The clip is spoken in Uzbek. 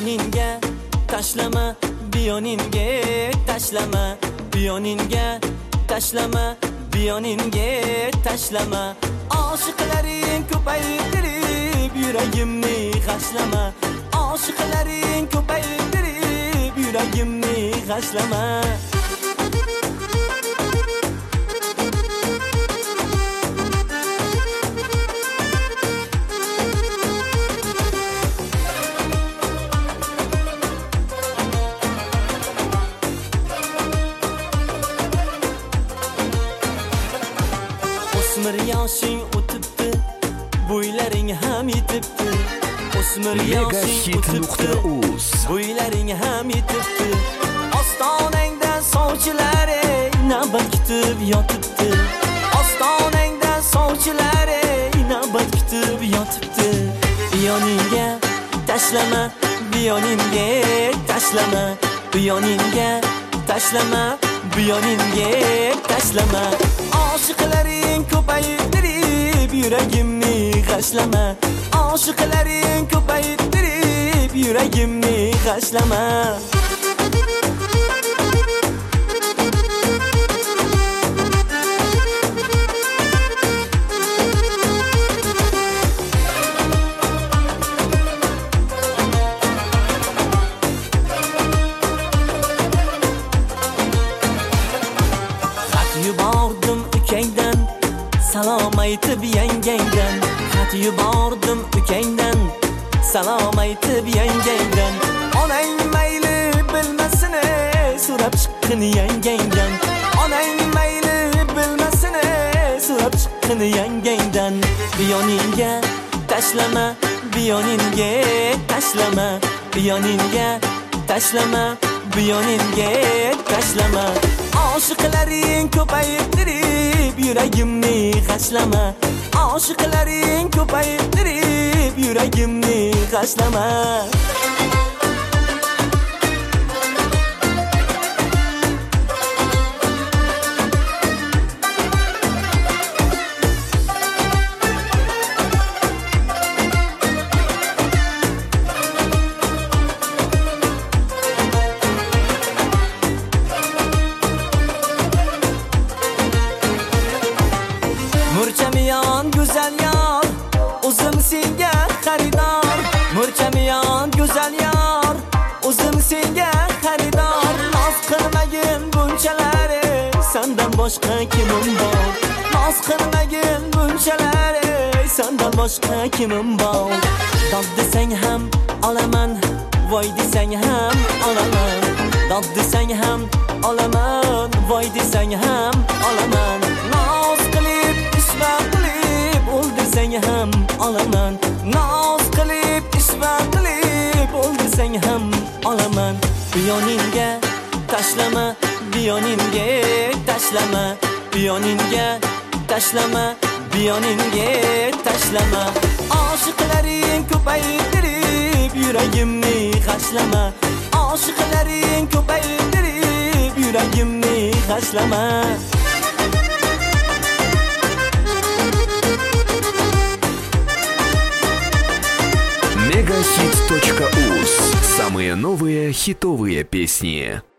yoningga tashlama, bu yoningga tashlama, bu yoningga tashlama, bu yoningga tashlama. Oshiqlaring ko'paytirib yuragimni g'ashlama, oshiqlaring ko'paytirib yuragimni g'ashlama. O'smir yoshing o'tibdi, bo'ylaring ham yetibdi. O'smir yoshing o'tibdi, bo'ylaring ham yetibdi. Ostonangda sovchilar navbat kutib yotibdi. Ostonangda sovchilar navbat kutib yotibdi. Yoningga tashlama, bu yoningga tashlama, bu yoningga tashlama, bu yoningga tashlama. Oshiqlaring ko'paytirib yuragimni g'ashlama, oshiqlaring ko'paytirib yuragimni g'ashlama. Xat yubordim ukangdan, salom aytib yangangdan. Xat yubordim ukangdan, salom aytib yangangdan. Onang mayli bilmasin, so'rab chiqqin yangangdan. Onang mayli bilmasin, so'rab chiqqin yangangdan. Bu yoningga tashlama, bu yoningga tashlama, bu yoningga tashlama, bu yoningga tashlama. Oshiqlaring ko'paytirib yuragimni g'ashlama, oshiqlaring ko'paytirib yuragimni g'ashlama. Murchamiyon go'zal yor, o'zim senga xaridor. Murchamiyon go'zal yor, o'zim senga xaridor. Noz qilmagin bunchalar, sendan boshqa kimim bor. Noz qilmagin bunchalar, sendan boshqa kimim bor. Dod desang ham olaman, voy desang ham olaman. Dod desang ham olaman, voy desang ham olaman. Noz qilib ishva qilib o'ldirsang ham olaman. Noz qilib ishva qilib o'ldirsang ham olaman. Bu yoningga tashlama, bu yoningga tashlama, bu yoningga tashlama, bu yoningga tashlama. Oshiqlaring ko'paytirib yuragimni g'ashlama, oshiqlaring ko'paytirib yuragimni g'ashlama. Мегахит.уз. Самые новые хитовые песни.